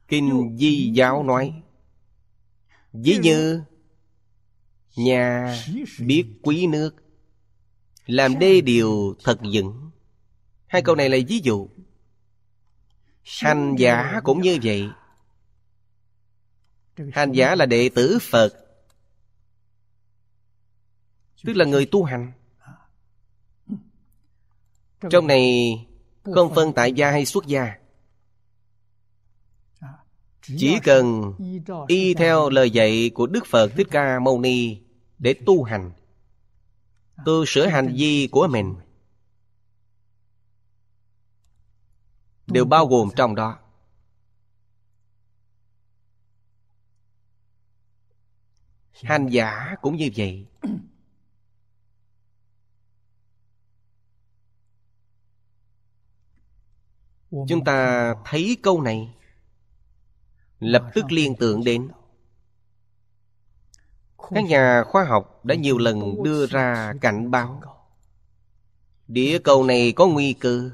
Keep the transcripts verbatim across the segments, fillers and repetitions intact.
Kinh Di Giáo nói, ví như nhà biết quý nước, làm đê điều thật vững. Hai câu này là ví dụ. Hành giả cũng như vậy. Hành giả là đệ tử Phật, tức là người tu hành. Trong này không phân tại gia hay xuất gia, chỉ cần y theo lời dạy của Đức Phật Thích Ca Mâu Ni để tu hành, tu sửa hành vi của mình, đều bao gồm trong đó. Hành giả cũng như vậy. Chúng ta thấy câu này, lập tức liên tưởng đến các nhà khoa học đã nhiều lần đưa ra cảnh báo. Địa cầu này có nguy cơ.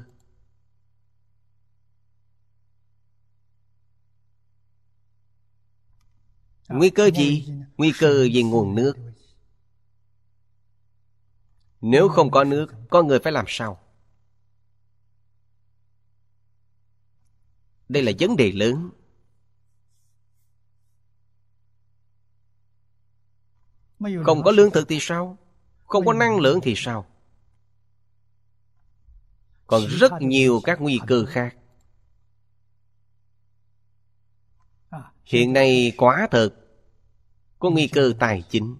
Nguy cơ gì? Nguy cơ về nguồn nước. Nếu không có nước, con người phải làm sao? Đây là vấn đề lớn. Không có lương thực thì sao? Không có năng lượng thì sao? Còn rất nhiều các nguy cơ khác. Hiện nay quả thật có nguy cơ tài chính,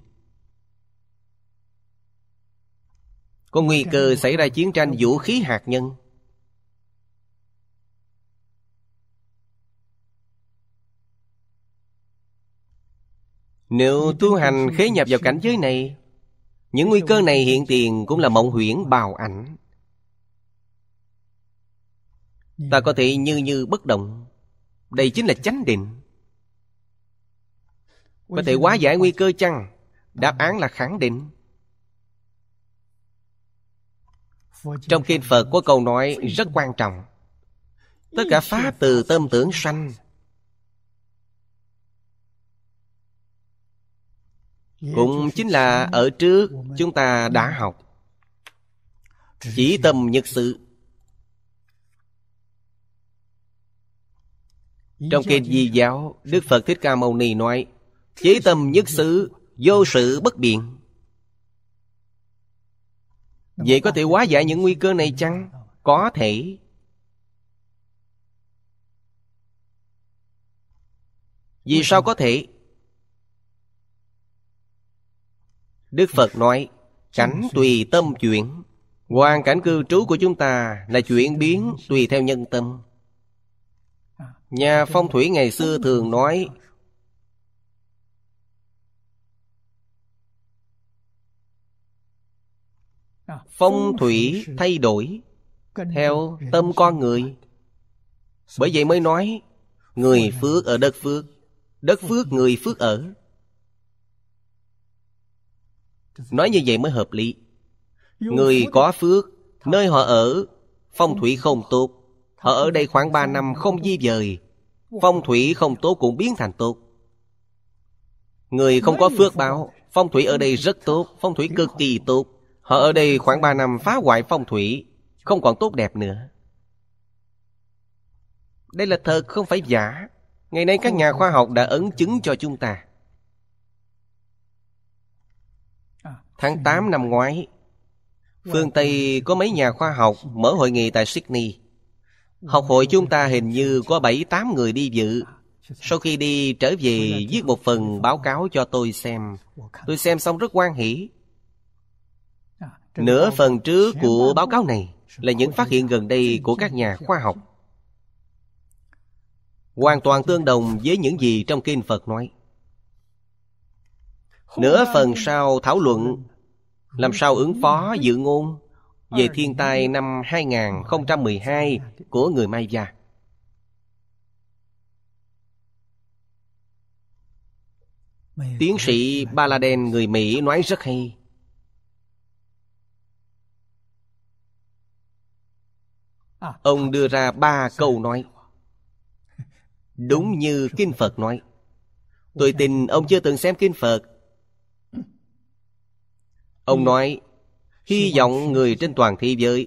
có nguy cơ xảy ra chiến tranh vũ khí hạt nhân. Nếu tu hành khế nhập vào cảnh giới này, những nguy cơ này hiện tiền cũng là mộng huyễn bào ảnh. Ta có thể như như bất động. Đây chính là chánh định. Có thể hóa giải nguy cơ chăng? Đáp án là khẳng định. Trong kinh Phật có câu nói rất quan trọng: tất cả pháp từ tâm tưởng sanh. Cũng chính là ở trước chúng ta đã học chỉ tâm nhất sự. Trong kinh Di Giáo, Đức Phật Thích Ca Mâu Ni nói chí tâm nhất sự, vô sự bất biện. Vậy có thể hóa giải những nguy cơ này chăng? Có thể. Vì sao có thể? Đức Phật nói cảnh tùy tâm chuyển. Hoàn cảnh cư trú của chúng ta là chuyển biến tùy theo nhân tâm. Nhà phong thủy ngày xưa thường nói phong thủy thay đổi theo tâm con người. Bởi vậy mới nói người phước ở đất phước, đất phước người phước ở. Nói như vậy mới hợp lý. Người có phước, nơi họ ở phong thủy không tốt, họ ở đây khoảng ba năm không di dời, phong thủy không tốt cũng biến thành tốt. Người không có phước báo, phong thủy ở đây rất tốt, phong thủy cực kỳ tốt, họ ở đây khoảng ba năm phá hoại phong thủy, không còn tốt đẹp nữa. Đây là thật, không phải giả. Ngày nay các nhà khoa học đã ấn chứng cho chúng ta. Tháng tám năm ngoái, phương Tây có mấy nhà khoa học mở hội nghị tại Sydney. Học hội chúng ta hình như có bảy tám người đi dự. Sau khi đi trở về viết một phần báo cáo cho tôi xem. Tôi xem xong rất hoan hỉ. Nửa phần trước của báo cáo này là những phát hiện gần đây của các nhà khoa học, hoàn toàn tương đồng với những gì trong kinh Phật nói. Nửa phần sau thảo luận làm sao ứng phó dự ngôn về thiên tai năm hai không một hai của người Maya. Tiến sĩ Baladen người Mỹ nói rất hay. Ông đưa ra ba câu nói. Đúng như Kinh Phật nói. Tôi tin ông chưa từng xem Kinh Phật. Ông nói, hy vọng người trên toàn thế giới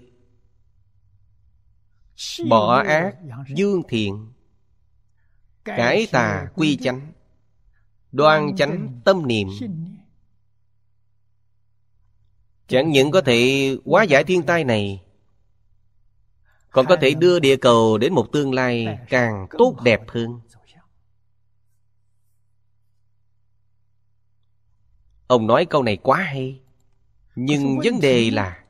bỏ ác dương thiện, cải tà quy chánh, đoan chánh tâm niệm. Chẳng những có thể hóa giải thiên tai này, còn có thể đưa địa cầu đến một tương lai càng tốt đẹp hơn. Ông nói câu này quá hay. Nhưng vấn đề là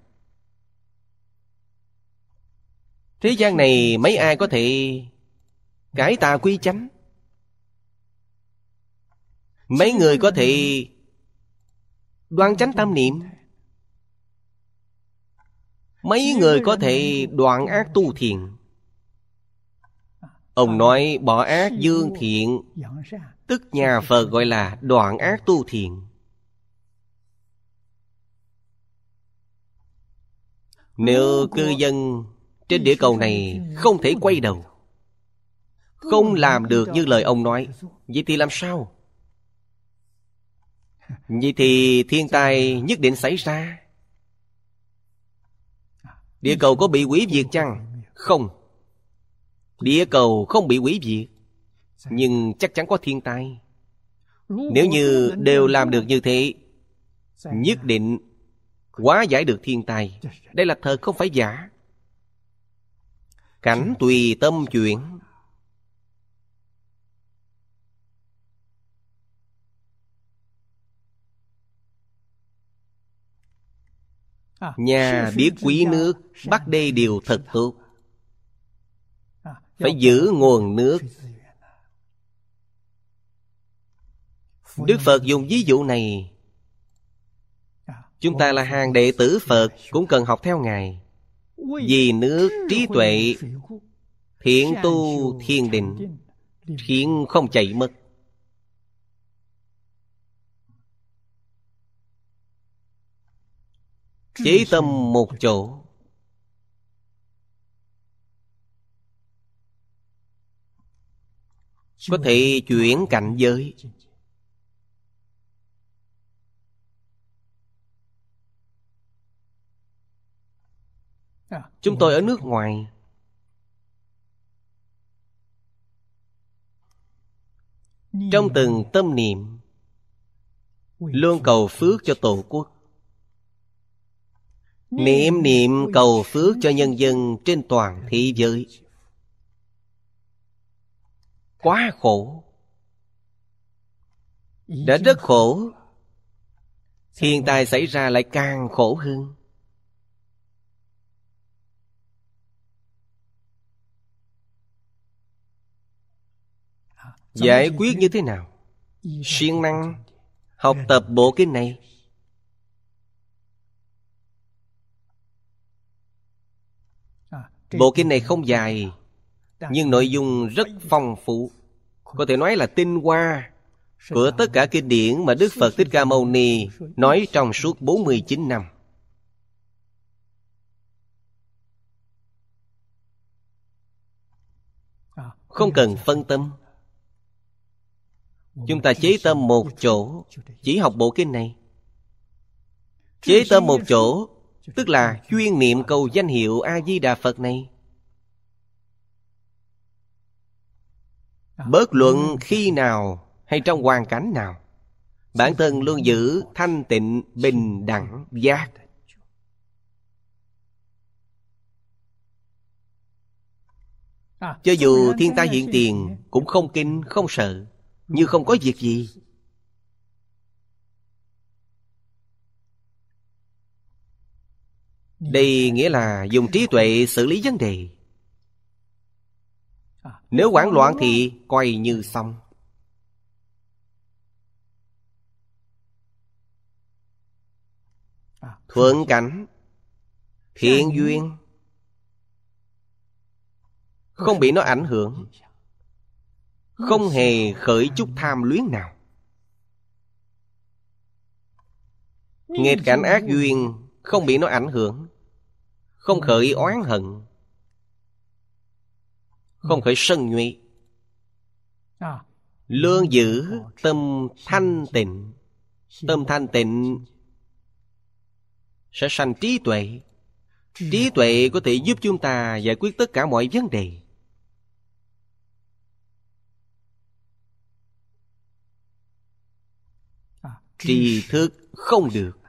thế gian này mấy ai có thể cải tà quy chánh? Mấy người có thể đoan chánh tâm niệm? Mấy người có thể đoạn ác tu thiện? Ông nói bỏ ác dương thiện, tức nhà Phật gọi là đoạn ác tu thiện. Nếu cư dân trên địa cầu này không thể quay đầu, không làm được như lời ông nói, vậy thì làm sao? Vậy thì thiên tai nhất định xảy ra. Địa cầu có bị hủy diệt chăng? Không. Địa cầu không bị hủy diệt, nhưng chắc chắn có thiên tai. Nếu như đều làm được như thế, nhất định hóa giải được thiên tai. Đây là thật không phải giả. Cảnh tùy tâm chuyển. Nhà biết quý nước, bắc đê điều thật tốt. Phải giữ nguồn nước. Đức Phật dùng ví dụ này. Chúng ta là hàng đệ tử Phật cũng cần học theo Ngài. Vì nước trí tuệ, thiện tu thiên định, thiện không chạy mất. Chí tâm một chỗ. Có thể chuyển cảnh giới. Chúng tôi ở nước ngoài, trong từng tâm niệm luôn cầu phước cho Tổ quốc, niệm niệm cầu phước cho nhân dân trên toàn thế giới. Quá khổ, đã rất khổ, thiên tai xảy ra lại càng khổ hơn. Giải quyết như thế nào? Siêng năng học tập bộ kinh này. Bộ kinh này không dài, nhưng nội dung rất phong phú. Có thể nói là tinh hoa của tất cả kinh điển mà Đức Phật Thích Ca Mâu Ni nói trong suốt bốn mươi chín năm. Không cần phân tâm. Chúng ta chế tâm một chỗ, chỉ học bộ kinh này. Chế tâm một chỗ, tức là chuyên niệm câu danh hiệu A-di-đà Phật này. Bất luận khi nào hay trong hoàn cảnh nào, bản thân luôn giữ thanh tịnh, bình đẳng, giác. Cho dù thiên tai hiện tiền, cũng không kinh, không sợ, như không có việc gì. Đây nghĩa là dùng trí tuệ xử lý vấn đề. Nếu hoảng loạn thì coi như xong. Thuận cảnh, thiện duyên, không bị nó ảnh hưởng, không hề khởi chút tham luyến nào. Nghịch cảnh ác duyên, không bị nó ảnh hưởng, không khởi oán hận, không khởi sân nhuệ. Luôn giữ tâm thanh tịnh. Tâm thanh tịnh sẽ sanh trí tuệ. Trí tuệ có thể giúp chúng ta giải quyết tất cả mọi vấn đề. Tri thức không được.